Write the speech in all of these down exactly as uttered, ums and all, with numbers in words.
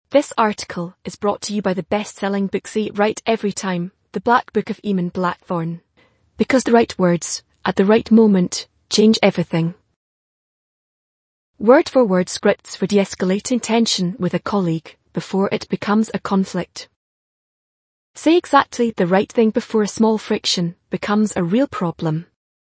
This article is brought to you by the best-selling book Say It Right Every Time, The Black Book of Eamon Blackthorne. Because the right words, at the right moment, change everything. Word-for-word scripts for de-escalating tension with a colleague before it becomes a conflict. Say exactly the right thing before a small friction becomes a real problem.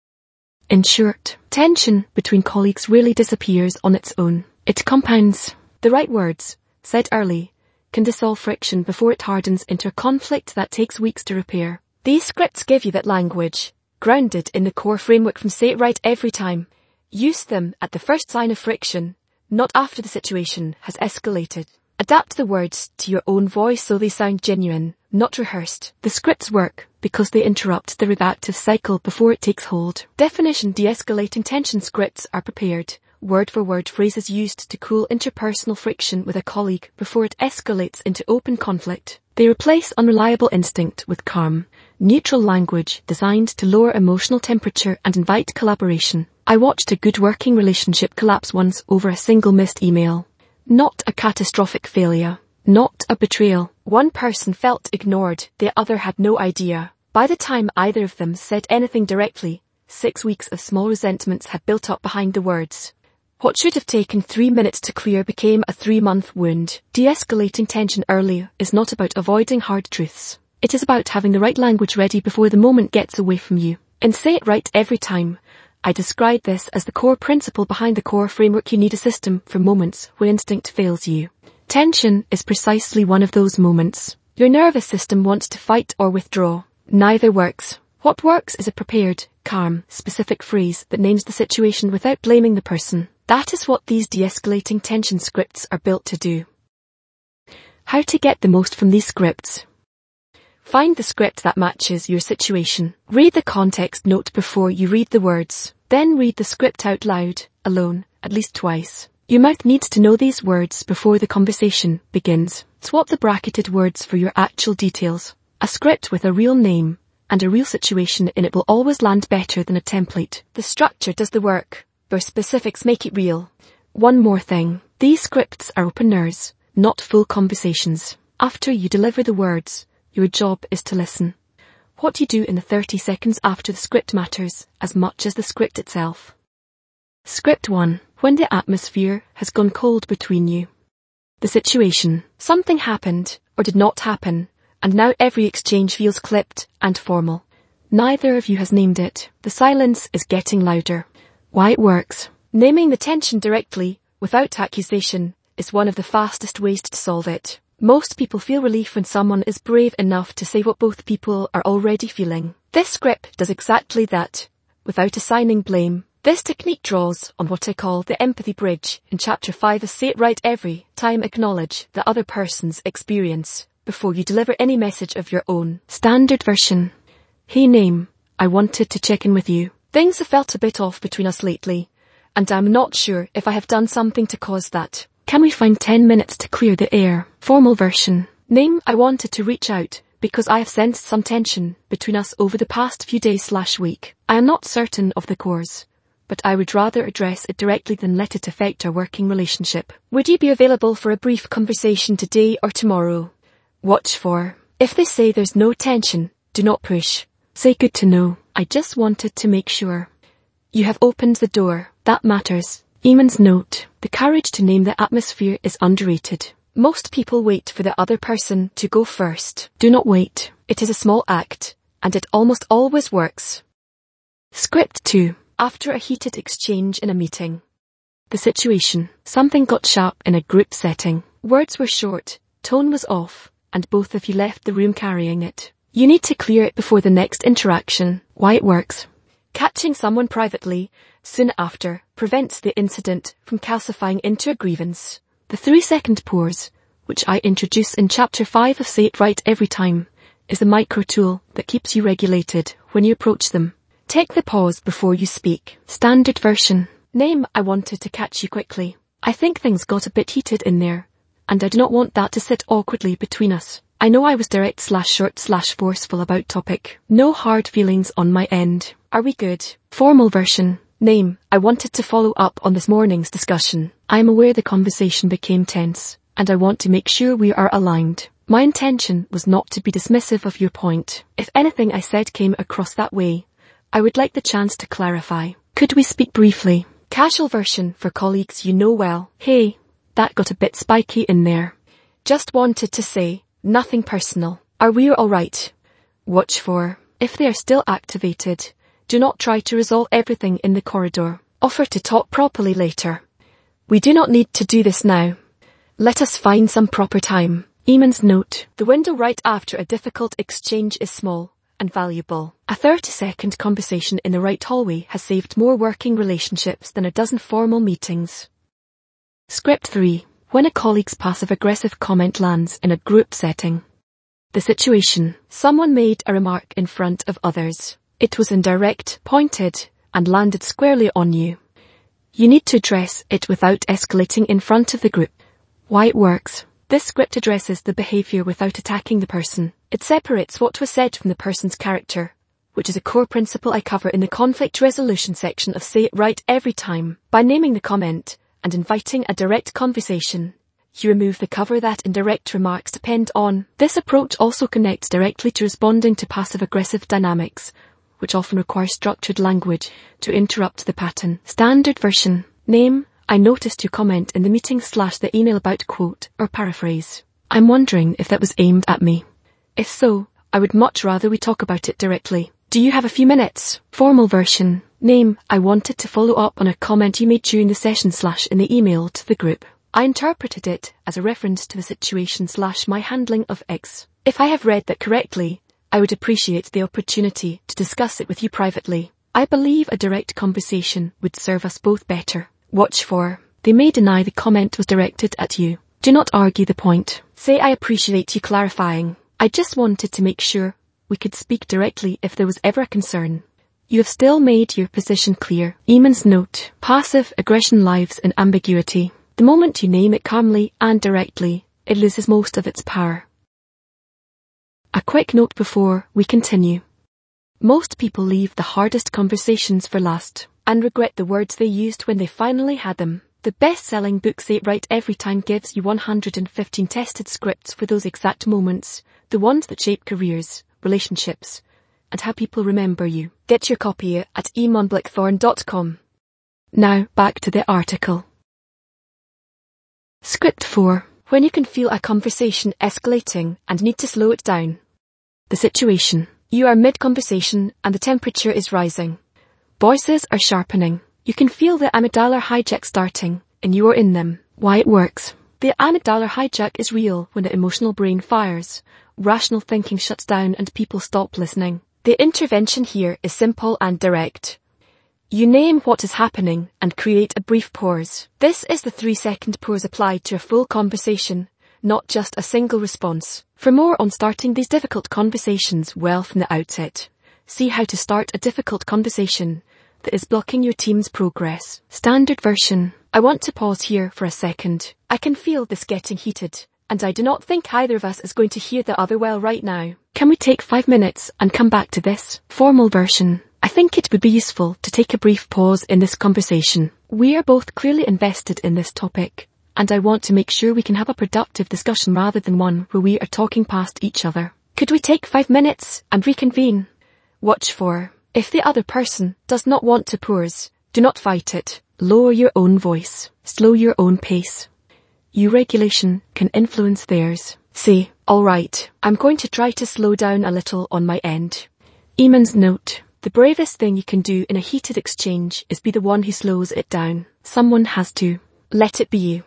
In short, tension between colleagues rarely disappears on its own. It compounds. The right words, said early, can dissolve friction before it hardens into a conflict that takes weeks to repair. These scripts give you that language, grounded in the core framework from Say It Right Every Time. Use them at the first sign of friction, not after the situation has escalated. Adapt the words to your own voice so they sound genuine, not rehearsed. The scripts work because they interrupt the reactive cycle before it takes hold. Definition: de-escalating tension scripts are prepared, word-for-word phrases used to cool interpersonal friction with a colleague before it escalates into open conflict. They replace unreliable instinct with calm, neutral language designed to lower emotional temperature and invite collaboration. I watched a good working relationship collapse once over a single missed email. Not a catastrophic failure. Not a betrayal. One person felt ignored, the other had no idea. By the time either of them said anything directly, six weeks of small resentments had built up behind the words. What should have taken three minutes to clear became a three-month wound. De-escalating tension early is not about avoiding hard truths. It is about having the right language ready before the moment gets away from you. In Say It Right Every Time, I describe this as the core principle behind the core framework. You need a system for moments when instinct fails you. Tension is precisely one of those moments. Your nervous system wants to fight or withdraw. Neither works. What works is a prepared, calm, specific phrase that names the situation without blaming the person. That is what these de-escalating tension scripts are built to do. How to get the most from these scripts? Find the script that matches your situation. Read the context note before you read the words. Then read the script out loud, alone, at least twice. Your mouth needs to know these words before the conversation begins. Swap the bracketed words for your actual details. A script with a real name and a real situation in it will always land better than a template. The structure does the work. Your specifics make it real. One more thing. These scripts are openers, not full conversations. After you deliver the words, your job is to listen. What you do in the thirty seconds after the script matters as much as the script itself. Script one. When the atmosphere has gone cold between you. The situation. Something happened, or did not happen, and now every exchange feels clipped and formal. Neither of you has named it. The silence is getting louder. Why it works. Naming the tension directly, without accusation, is one of the fastest ways to solve it. Most people feel relief when someone is brave enough to say what both people are already feeling. This script does exactly that, without assigning blame. This technique draws on what I call the empathy bridge. In chapter five of Say It Right Every Time, acknowledge the other person's experience before you deliver any message of your own. Standard version. Hey name, I wanted to check in with you. Things have felt a bit off between us lately, and I'm not sure if I have done something to cause that. Can we find ten minutes to clear the air? Formal version. Name, I wanted to reach out because I have sensed some tension between us over the past few days slash week. I am not certain of the cause, but I would rather address it directly than let it affect our working relationship. Would you be available for a brief conversation today or tomorrow? Watch for. If they say there's no tension, do not push. Say good to know. I just wanted to make sure. You have opened the door. That matters. Eamon's note. The courage to name the atmosphere is underrated. Most people wait for the other person to go first. Do not wait. It is a small act, and it almost always works. Script two. After a heated exchange in a meeting. The situation. Something got sharp in a group setting. Words were short, tone was off, and both of you left the room carrying it. You need to clear it before the next interaction. Why it works. Catching someone privately, soon after, prevents the incident from calcifying into a grievance. The three-second pause, which I introduce in chapter five of Say It Right Every Time, is a micro tool that keeps you regulated when you approach them. Take the pause before you speak. Standard version. Name, I wanted to catch you quickly. I think things got a bit heated in there, and I do not want that to sit awkwardly between us. I know I was direct slash short slash forceful about topic. No hard feelings on my end. Are we good? Formal version. Name, I wanted to follow up on this morning's discussion. I am aware the conversation became tense, and I want to make sure we are aligned. My intention was not to be dismissive of your point. If anything I said came across that way, I would like the chance to clarify. Could we speak briefly? Casual version for colleagues you know well. Hey, that got a bit spiky in there. Just wanted to say, nothing personal. Are we all right? Watch for, if they are still activated, do not try to resolve everything in the corridor. Offer to talk properly later. We do not need to do this now. Let us find some proper time. Eamon's note. The window right after a difficult exchange is small and valuable. A thirty second conversation in the right hallway has saved more working relationships than a dozen formal meetings. Script three. When a colleague's passive-aggressive comment lands in a group setting. The situation. Someone made a remark in front of others. It was indirect, pointed, and landed squarely on you. You need to address it without escalating in front of the group. Why it works. This script addresses the behavior without attacking the person. It separates what was said from the person's character, which is a core principle I cover in the conflict resolution section of Say It Right Every Time. By naming the comment and inviting a direct conversation, you remove the cover that indirect remarks depend on. This approach also connects directly to responding to passive-aggressive dynamics, which often require structured language to interrupt the pattern. Standard version. Name. I noticed your comment in the meeting slash the email about quote or paraphrase. I'm wondering if that was aimed at me. If so, I would much rather we talk about it directly. Do you have a few minutes? Formal version. Name. I wanted to follow up on a comment you made during the session slash in the email to the group. I interpreted it as a reference to the situation slash my handling of X. If I have read that correctly, I would appreciate the opportunity to discuss it with you privately. I believe a direct conversation would serve us both better. Watch for, they may deny the comment was directed at you. Do not argue the point. Say I appreciate you clarifying. I just wanted to make sure we could speak directly if there was ever a concern. You have still made your position clear. Eamon's note. Passive aggression lives in ambiguity. The moment you name it calmly and directly, it loses most of its power. A quick note before we continue. Most people leave the hardest conversations for last and regret the words they used when they finally had them. The best-selling book Say It Right Every Time gives you one hundred fifteen tested scripts for those exact moments, the ones that shape careers, relationships, and how people remember you. Get your copy at eamon blackthorn dot com. Now, back to the article. Script four. When you can feel a conversation escalating and need to slow it down. The situation. You are mid-conversation and the temperature is rising. Voices are sharpening. You can feel the amygdala hijack starting, and you are in them. Why it works. The amygdala hijack is real when the emotional brain fires, rational thinking shuts down and people stop listening. The intervention here is simple and direct. You name what is happening and create a brief pause. This is the three-second pause applied to a full conversation, not just a single response. For more on starting these difficult conversations well from the outset, see how to start a difficult conversation that is blocking your team's progress. Standard version. I want to pause here for a second. I can feel this getting heated, and I do not think either of us is going to hear the other well right now. Can we take five minutes and come back to this? Formal version. I think it would be useful to take a brief pause in this conversation. We are both clearly invested in this topic, and I want to make sure we can have a productive discussion rather than one where we are talking past each other. Could we take five minutes and reconvene? Watch for, if the other person does not want to pause, do not fight it. Lower your own voice. Slow your own pace. Your regulation can influence theirs. Say, all right, I'm going to try to slow down a little on my end. Eamon's note. The bravest thing you can do in a heated exchange is be the one who slows it down. Someone has to. Let it be you.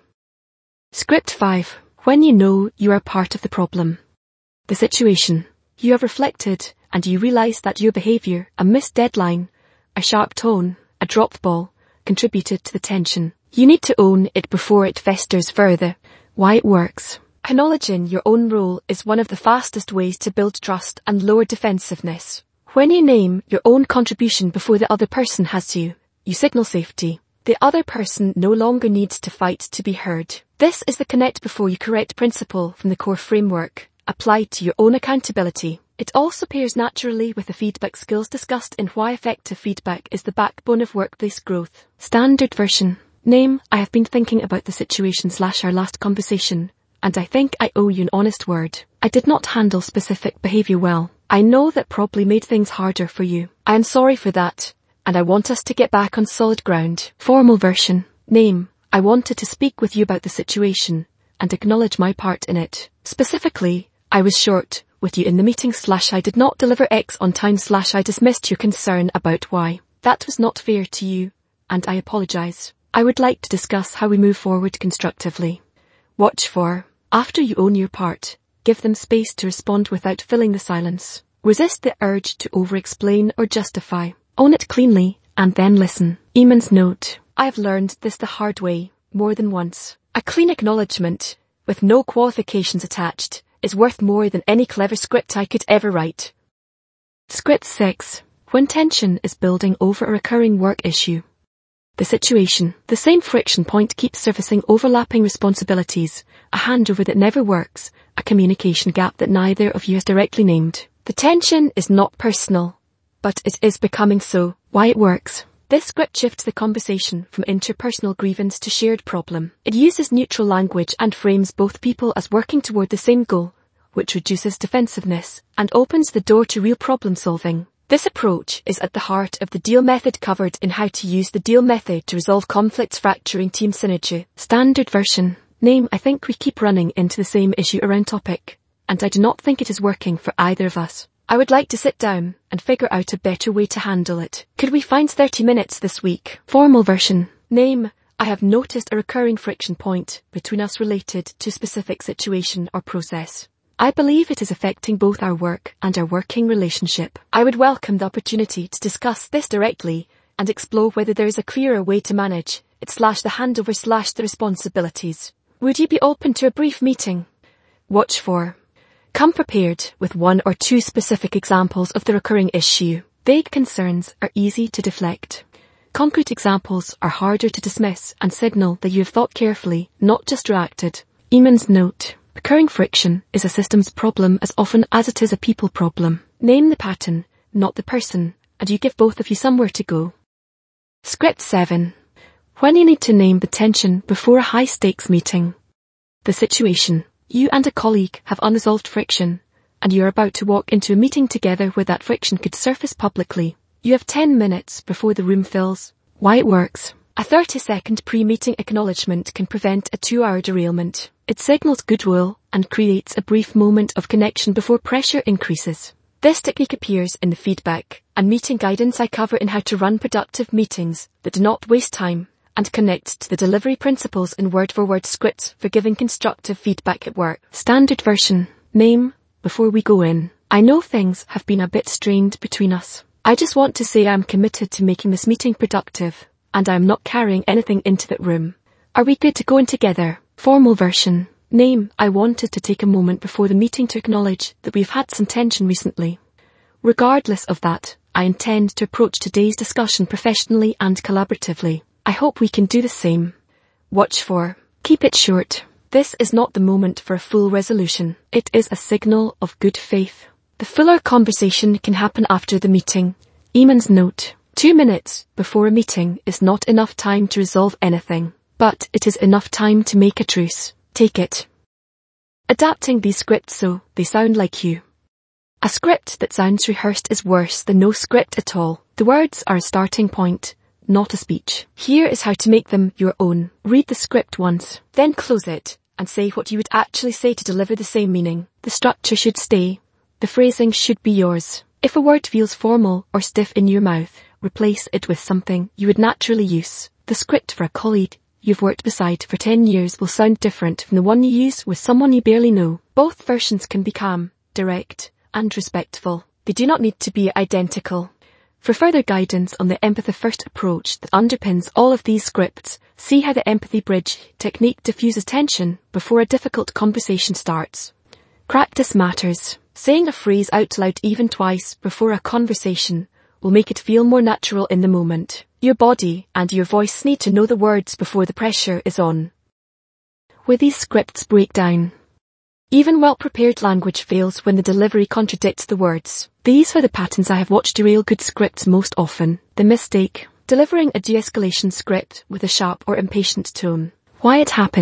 Script five. When you know you are part of the problem. The situation. You have reflected and you realize that your behavior, a missed deadline, a sharp tone, a dropped ball, contributed to the tension. You need to own it before it festers further. Why it works. Acknowledging your own role is one of the fastest ways to build trust and lower defensiveness. When you name your own contribution before the other person has to, you signal safety. The other person no longer needs to fight to be heard. This is the connect before you correct principle from the core framework, applied to your own accountability. It also pairs naturally with the feedback skills discussed in Why Effective Feedback is the Backbone of Workplace Growth. Standard version. Name. I have been thinking about the situation slash our last conversation, and I think I owe you an honest word. I did not handle specific behavior well. I know that probably made things harder for you. I am sorry for that, and I want us to get back on solid ground. Formal version. Name. I wanted to speak with you about the situation and acknowledge my part in it. Specifically, I was short with you in the meeting slash I did not deliver X on time slash I dismissed your concern about Y. That was not fair to you, and I apologize. I would like to discuss how we move forward constructively. Watch for. After you own your part, give them space to respond without filling the silence. Resist the urge to over-explain or justify. Own it cleanly, and then listen. Eamon's note. I have learned this the hard way, more than once. A clean acknowledgement, with no qualifications attached, is worth more than any clever script I could ever write. Script six. When tension is building over a recurring work issue. The situation. The same friction point keeps surfacing: overlapping responsibilities, a handover that never works, a communication gap that neither of you has directly named. The tension is not personal, but it is becoming so. Why it works. This script shifts the conversation from interpersonal grievance to shared problem. It uses neutral language and frames both people as working toward the same goal, which reduces defensiveness and opens the door to real problem solving. This approach is at the heart of the DEAL method covered in How to Use the DEAL Method to Resolve Conflicts Fracturing Team Synergy. Standard version. Name. I think we keep running into the same issue around topic, and I do not think it is working for either of us. I would like to sit down and figure out a better way to handle it. Could we find thirty minutes this week? Formal version. Name. I have noticed a recurring friction point between us related to specific situation or process. I believe it is affecting both our work and our working relationship. I would welcome the opportunity to discuss this directly and explore whether there is a clearer way to manage it slash the handover slash the responsibilities. Would you be open to a brief meeting? Watch for. Come prepared with one or two specific examples of the recurring issue. Vague concerns are easy to deflect. Concrete examples are harder to dismiss and signal that you have thought carefully, not just reacted. Eamon's note. Recurring friction is a systems problem as often as it is a people problem. Name the pattern, not the person, and you give both of you somewhere to go. Script seven. When you need to name the tension before a high-stakes meeting. The situation. You and a colleague have unresolved friction, and you are about to walk into a meeting together where that friction could surface publicly. You have ten minutes before the room fills. Why it works. A thirty-second pre-meeting acknowledgement can prevent a two-hour derailment. It signals goodwill and creates a brief moment of connection before pressure increases. This technique appears in the feedback and meeting guidance I cover in How to Run Productive Meetings that do not waste time, and connects to the delivery principles in word-for-word scripts for giving constructive feedback at work. Standard version. Name. Before we go in. I know things have been a bit strained between us. I just want to say I am committed to making this meeting productive, and I am not carrying anything into that room. Are we good to go in together? Formal version. Name. I wanted to take a moment before the meeting to acknowledge that we've had some tension recently. Regardless of that, I intend to approach today's discussion professionally and collaboratively. I hope we can do the same. Watch for. Keep it short. This is not the moment for a full resolution. It is a signal of good faith. The fuller conversation can happen after the meeting. Eamon's note. Two minutes before a meeting is not enough time to resolve anything, but it is enough time to make a truce. Take it. Adapting these scripts so they sound like you. A script that sounds rehearsed is worse than no script at all. The words are a starting point, not a speech. Here is how to make them your own. Read the script once, then close it, and say what you would actually say to deliver the same meaning. The structure should stay. The phrasing should be yours. If a word feels formal or stiff in your mouth, replace it with something you would naturally use. The script for a colleague you've worked beside for ten years will sound different from the one you use with someone you barely know. Both versions can be calm, direct, and respectful. They do not need to be identical. For further guidance on the empathy-first approach that underpins all of these scripts, see how the empathy bridge technique diffuses tension before a difficult conversation starts. Practice matters. Saying a phrase out loud even twice before a conversation will make it feel more natural in the moment. Your body and your voice need to know the words before the pressure is on. Where these scripts break down. Even well-prepared language fails when the delivery contradicts the words. These are the patterns I have watched derail good scripts most often. The mistake. Delivering a de-escalation script with a sharp or impatient tone. Why it happens.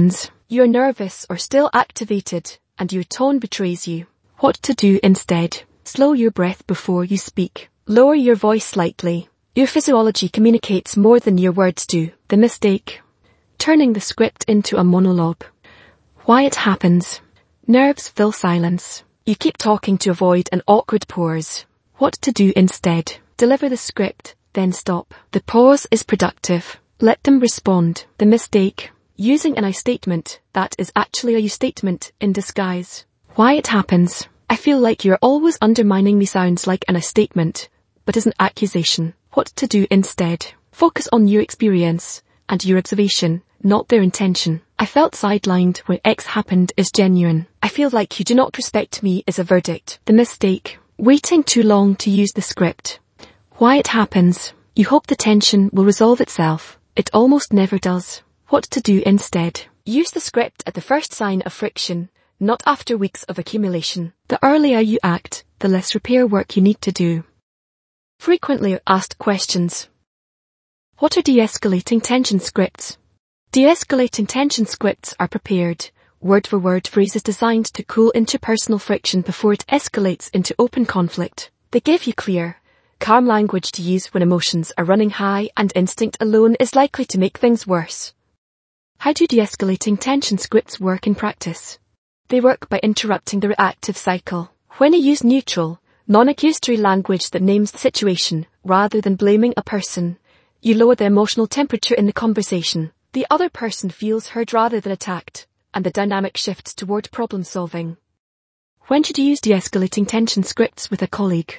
You're nervous or still activated, and your tone betrays you. What to do instead? Slow your breath before you speak. Lower your voice slightly. Your physiology communicates more than your words do. The mistake: turning the script into a monologue. Why it happens. Nerves fill silence. You keep talking to avoid an awkward pause. What to do instead? Deliver the script, then stop. The pause is productive. Let them respond. The mistake: using an I statement that is actually a you statement in disguise. Why it happens. I feel like you're always undermining me sounds like an I statement, but is an accusation. What to do instead? Focus on your experience and your observation, not their intention. I felt sidelined when X happened is genuine. I feel like you do not respect me is a verdict. The mistake: waiting too long to use the script. Why it happens. You hope the tension will resolve itself. It almost never does. What to do instead? Use the script at the first sign of friction, not after weeks of accumulation. The earlier you act, the less repair work you need to do. Frequently asked questions. What are de-escalating tension scripts? De-escalating tension scripts are prepared, word-for-word phrases designed to cool interpersonal friction before it escalates into open conflict. They give you clear, calm language to use when emotions are running high and instinct alone is likely to make things worse. How do de-escalating tension scripts work in practice? They work by interrupting the reactive cycle. When you use neutral, non-accusatory language that names the situation, rather than blaming a person, you lower the emotional temperature in the conversation. The other person feels heard rather than attacked, and the dynamic shifts toward problem solving. When should you use de-escalating tension scripts with a colleague?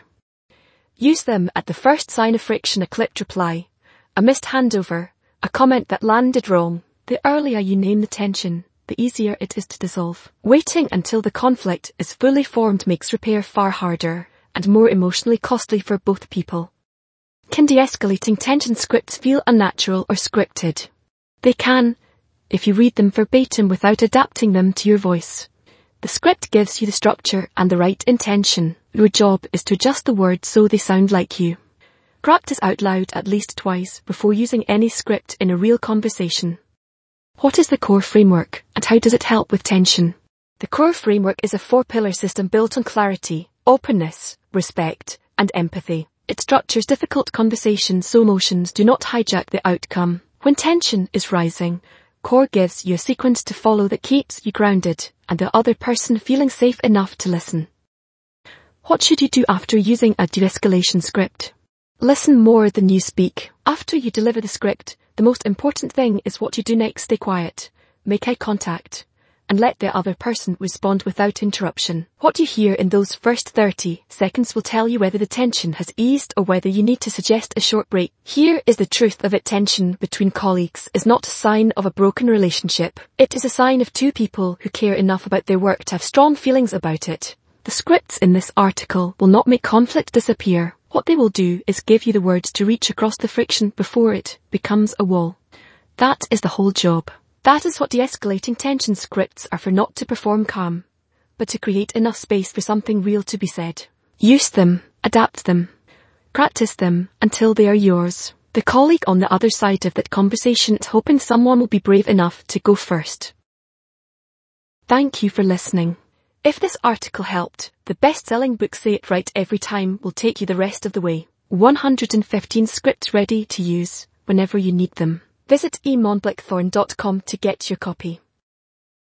Use them at the first sign of friction: a clipped reply, a missed handover, a comment that landed wrong. The earlier you name the tension, the easier it is to dissolve. Waiting until the conflict is fully formed makes repair far harder and more emotionally costly for both people. Can de-escalating tension scripts feel unnatural or scripted? They can, if you read them verbatim without adapting them to your voice. The script gives you the structure and the right intention. Your job is to adjust the words so they sound like you. Practice out loud at least twice before using any script in a real conversation. What is the core framework, and how does it help with tension? The core framework is a four-pillar system built on clarity, openness, respect, and empathy. It structures difficult conversations so emotions do not hijack the outcome. When tension is rising, CORE gives you a sequence to follow that keeps you grounded and the other person feeling safe enough to listen. What should you do after using a de-escalation script? Listen more than you speak. After you deliver the script, the most important thing is what you do next. Stay quiet, make eye contact, and let the other person respond without interruption. What you hear in those first thirty seconds will tell you whether the tension has eased or whether you need to suggest a short break. Here is the truth of it: tension between colleagues is not a sign of a broken relationship. It is a sign of two people who care enough about their work to have strong feelings about it. The scripts in this article will not make conflict disappear. What they will do is give you the words to reach across the friction before it becomes a wall. That is the whole job. That is what de-escalating tension scripts are for: not to perform calm, but to create enough space for something real to be said. Use them, adapt them, practice them until they are yours. The colleague on the other side of that conversation is hoping someone will be brave enough to go first. Thank you for listening. If this article helped, the best-selling book Say It Right Every Time will take you the rest of the way. one hundred fifteen scripts ready to use whenever you need them. Visit e mon blackthorn dot com to get your copy.